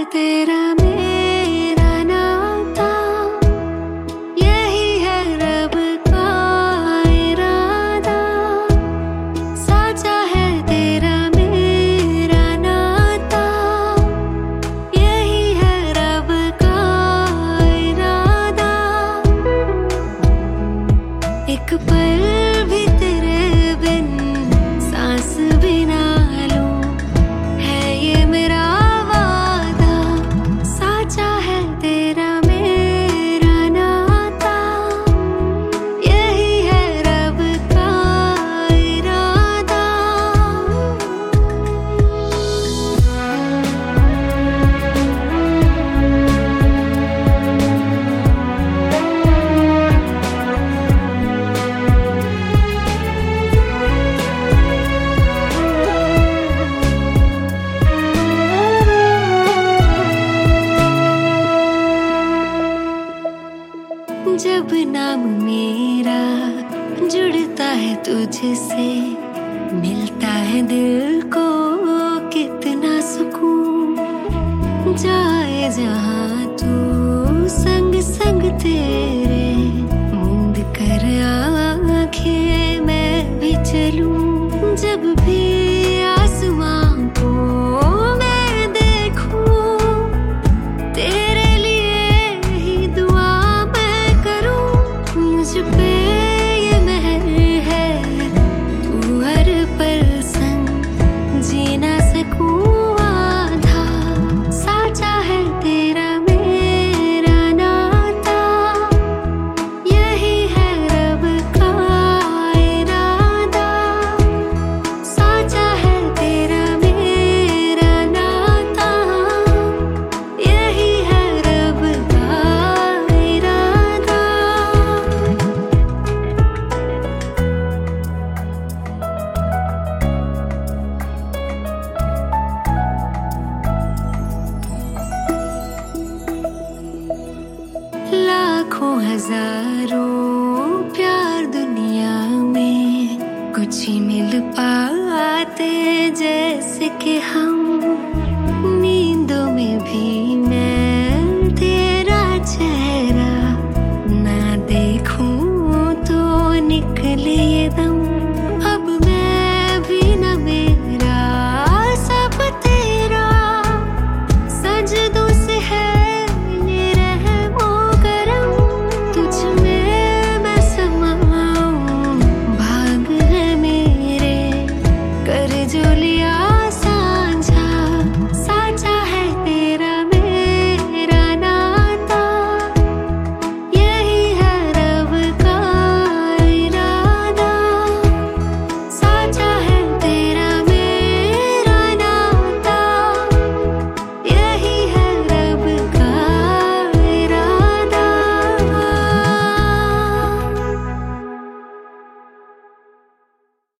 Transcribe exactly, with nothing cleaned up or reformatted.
तेरा मेरा नाता, यही है रब का इरादा। साचा है तेरा मेरा नाता, यही है रब का इरादा। एक पल भी तेरे बिन सांस भी ना लूं, है ये मेरा वादा। साचा है तेरा मेरा नाता, यही है रब का इरादा। जब नाम मेरा जुड़ता है तुझसे, मिलता है दिल को कितना सुकून। जाए जहाँ तू संग संग तेरे, मूंद कर आँखें मैं भी चलूं। जब भी आसमां को मैं देखूं, तेरे लिए ही दुआ मैं करूं। मुझ पे ये मेहर है, तू हर पल संग जी ना सकूं आधा। साचा है तेरा मेरा नाता, यही है रब का इरादा। साचा है तेरा मेरा नाता, यही है रब का इरादा। लाखों हजारों प्यार दुनिया में, कुछ ही मिल पाते जैसे कि हम। नींदों में भी मैं